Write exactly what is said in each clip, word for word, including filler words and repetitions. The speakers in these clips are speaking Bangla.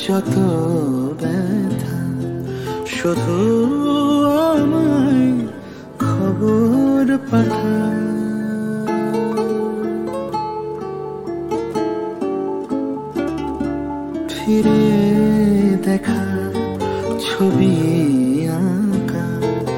যত ব্যথা শুধু আমায় খবর পাঠা। ফিরে দেখা ছবি আঁকা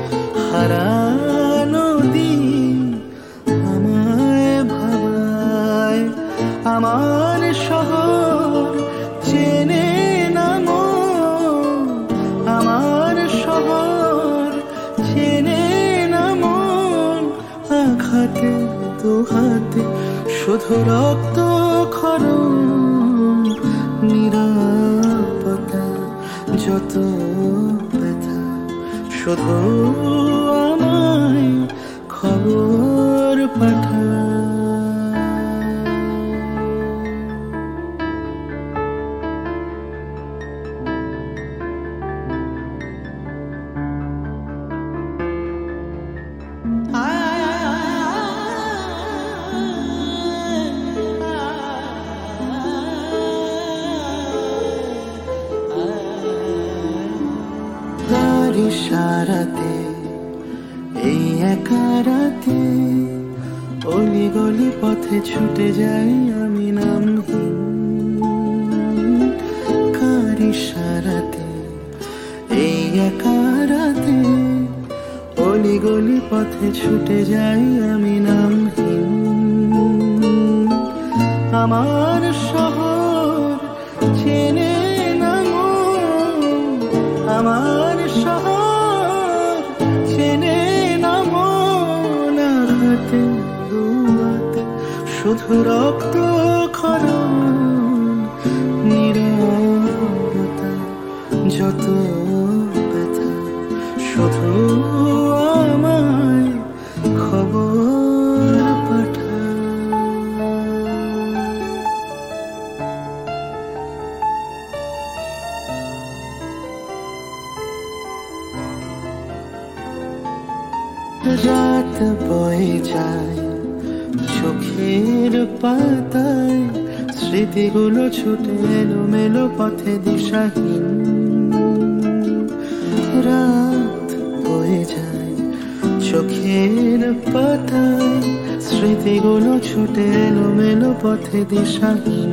হারানো দিন আমায় ভাবায়। আমার শহর চেনে না মন, আমার শহর চেনে না মন। আঘাতে দু হাতে শুধু রক্ত খরণ, নীরবতা যত ব্যথা শুধু আমায় খবর পাঠা। ইশারাতে এই একা রাতে অলি গলি পথে ছুটে যাই আমি নামহীন। কার ইশারাতে এই একা রাতে অলি গলি পথে ছুটে যাই আমি নামহীন। আমার শহর চেনে না মন, আমার শহর চেনে না মন। আঘাতে দু হাতে শুধু রক্ত খরণ, নীরবতা যত ব্যথা শুধু আমায় খবর পাঠা। রাত বয়ে যায় চোখের পাতায়, স্মৃতিগুলো ছুটে এলো মেলো পথে দিশাহীন। রাত বয়ে যায় চোখের পাতায়, স্মৃতিগুলো ছুটে এলো মেলো পথে দিশাহীন।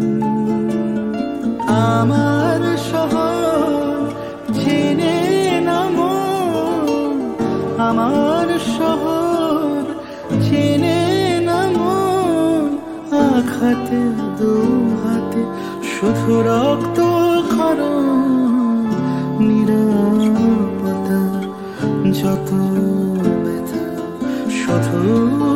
আমার শহর চেনে না মন, আমার শহর চেনে না মন। আঘাতে দু হাতে শুধু রক্ত খরণ, নীরবতা যত ব্যথা শুধু